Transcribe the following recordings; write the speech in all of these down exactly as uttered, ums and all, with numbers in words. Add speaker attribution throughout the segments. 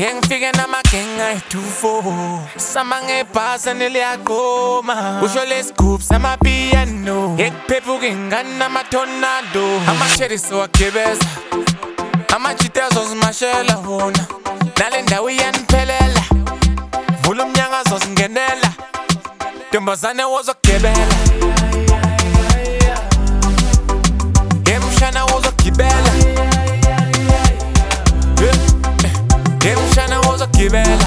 Speaker 1: Ngifike namagenga etufo samange bhasa neliyagoma usho lesigubhu samapiano ngekuphephuka ingane namatornado amasheri sowagibeza amajita zozimashela wona nale ndawo iyaniphelela vula umnyango azozingenela ntombazane wozogibela emshana wozogibela emshana wozogibela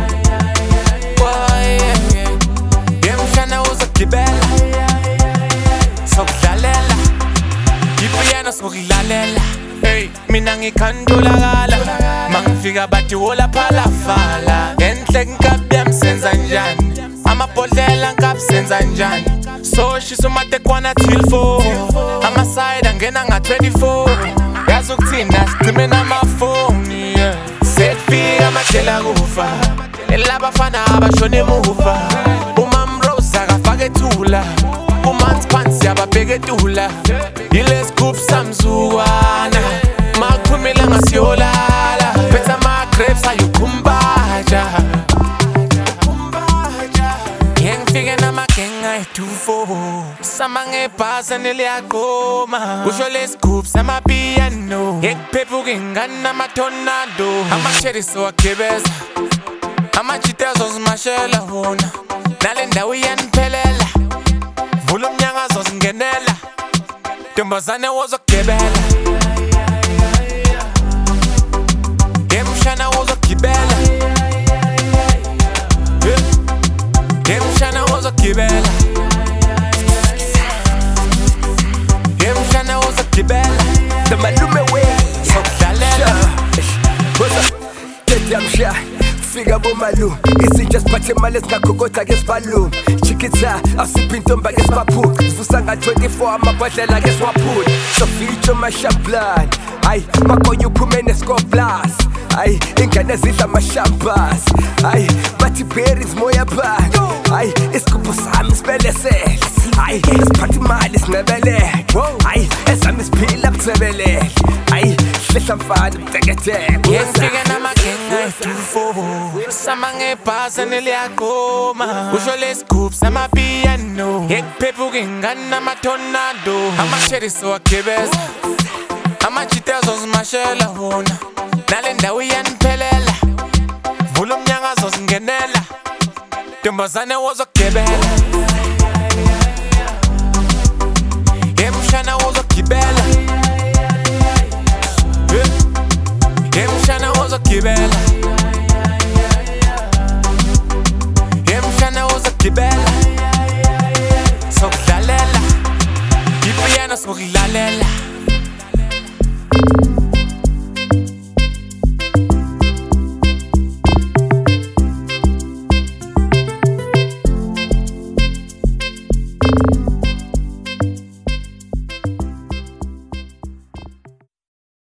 Speaker 1: emshana wozogibela sokudlalela ipiano sokudlalela hey mina ngikhandulakala mangifika bathi wola phala fala enhle nkabi yamsenza njani amabhodlela nkabi senza njani so shisa umatekwana till four amaside angena nga twenty-four yazi ukuthina sicime namafoni sekufika amadlela kufa elabafana abashona emuva umamrose akafaka ethula umanzi phansi yababheka etula yilesigubhu samzukwana makuphumela ngasiyolala phetha ama-grapes ayukhumbaja ngifike namagenga etufo samange bhasa neliyagoma usho lesigubhu samapiano ngekuphephuka ingane namatornado amasheri sowagibeza amajita zozimashela wona nale ndawo iyaniphelela vula umnyango azozingenela ntombazane wozogibela emshana wozogibela emshana wozogibela emshana wozogibela
Speaker 2: the malume way
Speaker 1: sokudlalela
Speaker 2: Tete amsha fika bomalu isitsha siphathe imali esingakhokhotha ke sibalu chikitha asiphi intomba ke sibaphupha sivusa nga twenty-four amabhodlela ke siwaphula so feature mashablane ay makoyo uphume nescore plus ay ingane zidla amashampas ay bathi berries moya bag ay isigubhu sami sibelesele ay siphathe imali sinebele ay esami siphila buthebele ay hlehla mfana mteketeke
Speaker 1: ngifike namagenga etufo samange bhasa neliyagoma usho lesigubhu samapiano ngekuphephuka ingane namatornado amasheri sowagibeza amajita zozimashela wona nale ndawo iyaniphelela vula umnyango azozingenela ntombazane wozogibela emshana wozogibela emshana wozogibela emshana wozogibela sokudlalela ipiano sokudlalela